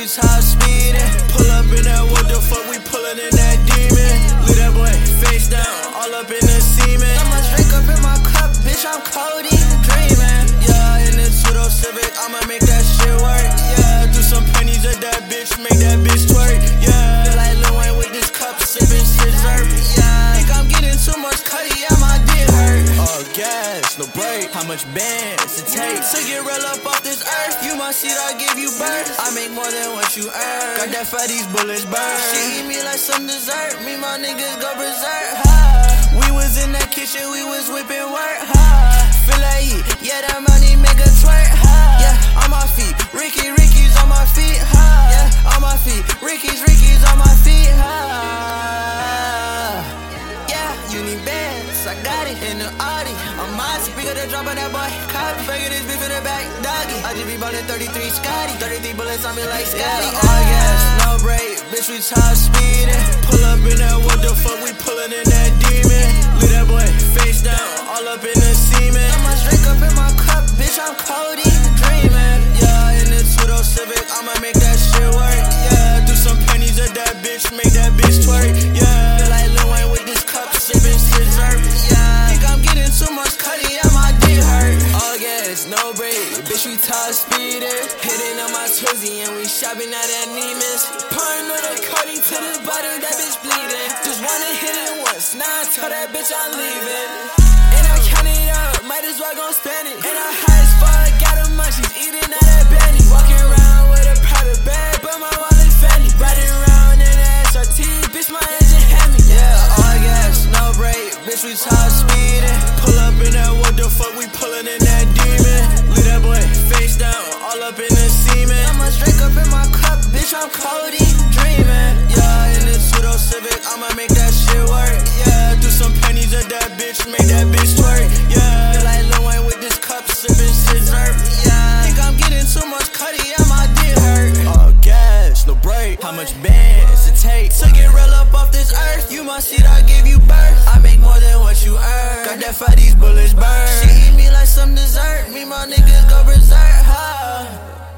we top speeding. Pull up in that, what the fuck, we pullin' in that demon. Leave that boy face down, all up in the semen. Got my drink up in my cup, bitch, I'm Cody, dreamin'. Yeah, in the pseudo Civic, I'ma make that shit work. Yeah, do some pennies at that bitch, make that bitch twerk. Yeah, feel like Lil Wayne with this cup, sippin' scissor. Yeah, think I'm getting too much Cuddy, yeah, my dick hurt. Oh, gas, no break. How much bands it takes to get real up off this earth? You my seed, I give you birth. I make more than what you earn. Got that for these bullets burn. She eat me like some dessert. Me, my niggas go berserk. Ha. We was in that kitchen, we was whipping work. Ha. Feel like yeah, that money make a twerk. Ha. Yeah, on my feet. Ricky's on my feet. Ha. Yeah, on my feet. Ricky's on my feet. Ha. Yeah, you need bands, I got it in the Audi. I'm my speaker to drop on that boy. Copy, figure this beef in the back, doggy. I just be ballin' 33 Scotty. 33 bullets on me like Scotty. All gas, no break, bitch, we top speeding. Pull up in that, what the fuck, we pullin' in that demon. Leave that boy face down, all up in the semen. Got my drink up in my cup, bitch, I'm Cody, dreamin'. Yeah, in the pseudo Civic, I'ma make that shit work. Yeah, do some pennies at that bitch, make that bitch twerk. Yeah, feel like Lil Wayne with this cup, sippin' scissor. Yeah, think I'm getting too much Cuddy, yeah, my dick hurt. All gas, no break, bitch, we top speeding. Hitting on my Twizzy and we shopping at Neiman's. Pouring on the Cuddy to the bottom, that bitch bleeding. Just wanna hit it once, now I tell that bitch I'm leaving. And I count it up, might as well gon' spend it. And I high as fuck, got a munchies, eating out that Benny. Walking around with a private bag, but my wallet Fendi. Riding around in the SRT, bitch, my engine heavy. Yeah, all gas, no break, bitch, we top speeding. Pull up in that, what the fuck, we pullin' in that demon. Leave that boy face down, all up in the semen. Got my drink up in my cup, bitch, I'm Cody, dreamin'. Yeah, in the pseudo Civic, I'ma make that shit work. Yeah, do some pennies at that bitch, make that bitch twerk. Yeah, feel like Lil Wayne with this cup, sippin' scissor. Yeah, think I'm getting too much Cuddy, yeah, my dick hurt. Oh, gas, no break. How much bands it takes to get real up off this earth? You my seed, I give you birth. I make more than what you earn. Got that for these bullets burn. She eat me like some dessert. Me, my niggas go berserk. Ha.